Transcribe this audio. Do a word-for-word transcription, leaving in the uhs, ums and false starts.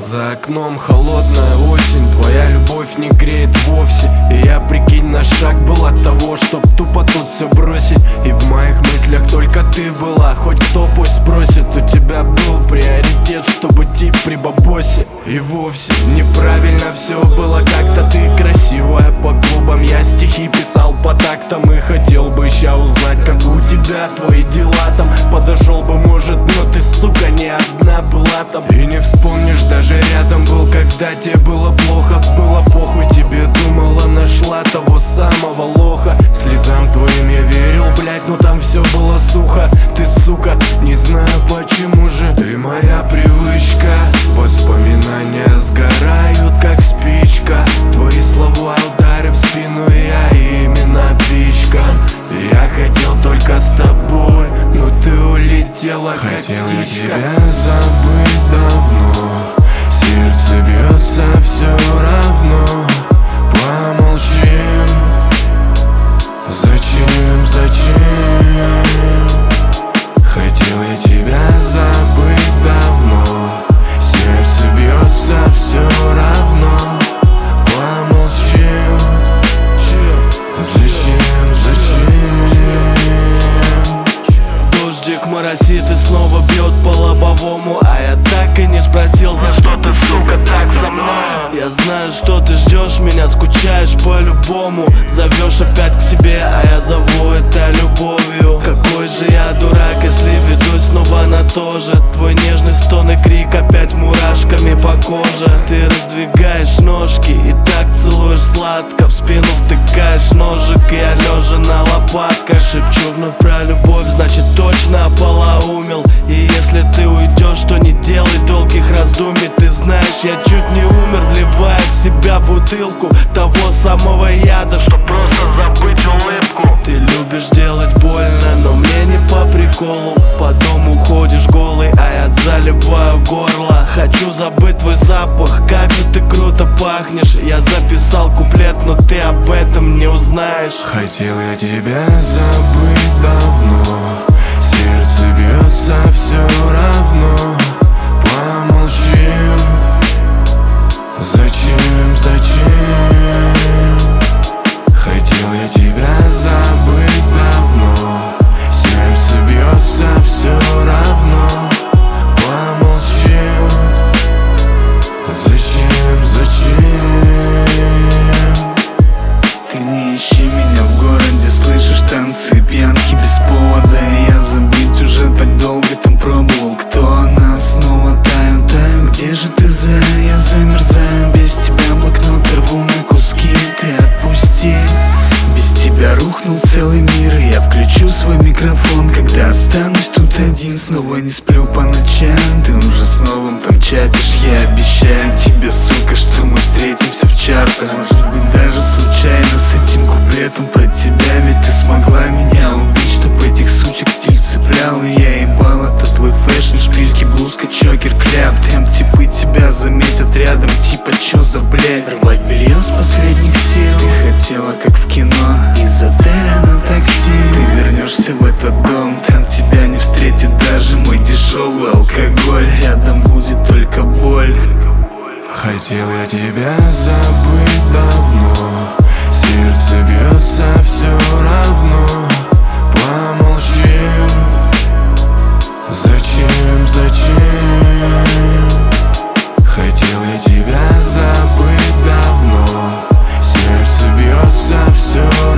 За окном холодная осень, твоя любовь не греет вовсе. И я, прикинь, на шаг был от того, чтоб тупо тут все бросить. И в моих мыслях только ты была, хоть кто пусть спросит. У тебя был приоритет, чтобы тип при бабосе. И вовсе неправильно все было как-то. Ты красивая по клубам, я стихи писал по тактам. И хотел бы ща узнать, как у тебя твои дела там. Подошел бы, может, но ты, сука, не одна была там. И не вспомнишь, даже рядом был, когда тебе было плохо. Было похуй, тебе думала, нашла того самого лоха. Слезам твоим я верил, блять, но там все было сухо. Ты, сука, не знаю почему же. Ты моя привычка, воспоминания сгорают, как спичка. Твои слова удары в спину, я именно пичка. Я хотел только с тобой, но ты улетела, как хотел птичка. я тебя забыть давно, сердце бьется все равно. Помолчим, зачем, зачем? Хотел я тебя забыть давно, сердце бьется все равно. Помолчим, зачем, зачем? Дождик моросит и снова бьет по лобовому, а я так и не спросил, за что ты, сука, так со мной. Я знаю, что ты ждешь меня, скучаешь по-любому. Зовешь опять к себе, а я зову это любовью. Какой же я дурак, если ведусь снова на то же. Твой нежный стон и крик опять мурашками по коже. Ты раздвигаешь ножки и так целуешь сладко. В спину втыкаешь ножик, и я лежа на лопатках шепчу вновь про любовь, значит точно ополоумел. И если ты уйдешь, то не делай долгих раздумий. Ты знаешь, я чуть не умер, вливая в себя бутылку того самого яда, что просто забыть улыбку. Ты любишь делать больно, но мне не по приколу. Потом уходишь голый, а я заливаю горло. Хочу забыть твой запах, как же ты круто пахнешь. Я записал куплет, но ты об этом не узнаешь. Хотел я тебя забыть давно, сердце бьется все равно. Помолчим, зачем, зачем? Хотел я тебя забыть давно, сердце бьется все равно. Помолчим, зачем, зачем? Ты не ищи меня в городе, слышишь танцы, пьянки без повода. Я забыть уже так долго там пробовал. Кто она, снова таю, таю. Где же ты, за? Я замерзаю. Без тебя блокнот рву на куски. Ты отпусти. Без тебя рухнул целый мир. И я включу свой микрофон, когда останусь тут один. Снова не сплю по ночам. Ты уже с новым там чатишь. Я обещаю тебе, сука, что мы встретимся в чартах. Может быть даже случайно с этим куплетом про тебя. Ведь ты смогла меня убить, чтоб этих сучек стиль цеплял. И я ебал, это твой фэшн, шпильки, блузка, чокер, кляп. Там типы тебя заметят рядом, типа чё за блядь. Рвать белье с последних сил. Ты хотела как в кино, из отеля на такси. Ты вернешься в этот дом, там тебя не встретит даже мой дешевый алкоголь. Рядом будет только боль. Хотел я тебя забыть давно, сердце бьется все равно. Помолчим, зачем, зачем? Хотел я тебя забыть давно, сердце бьется все равно.